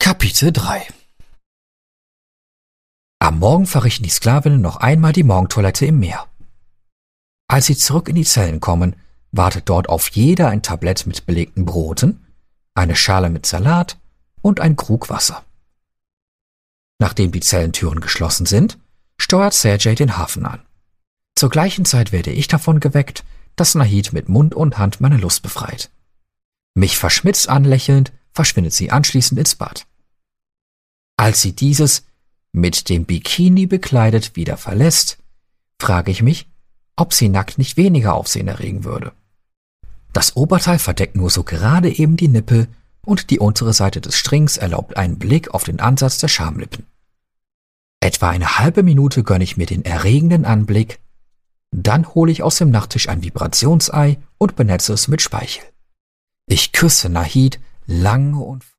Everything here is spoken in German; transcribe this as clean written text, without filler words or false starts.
Kapitel 3. Am Morgen verrichten die Sklavinnen noch einmal die Morgentoilette im Meer. Als sie zurück in die Zellen kommen, wartet dort auf jeder ein Tablett mit belegten Broten, eine Schale mit Salat und ein Krug Wasser. Nachdem die Zellentüren geschlossen sind, steuert Sergej den Hafen an. Zur gleichen Zeit werde ich davon geweckt, dass Nahid mit Mund und Hand meine Lust befreit. Mich verschmitzt anlächelnd, verschwindet sie anschließend ins Bad. Als sie dieses, mit dem Bikini bekleidet, wieder verlässt, frage ich mich, ob sie nackt nicht weniger Aufsehen erregen würde. Das Oberteil verdeckt nur so gerade eben die Nippel und die untere Seite des Strings erlaubt einen Blick auf den Ansatz der Schamlippen. Etwa eine halbe Minute gönne ich mir den erregenden Anblick, dann hole ich aus dem Nachttisch ein Vibrationsei und benetze es mit Speichel. Ich küsse Nahid lange und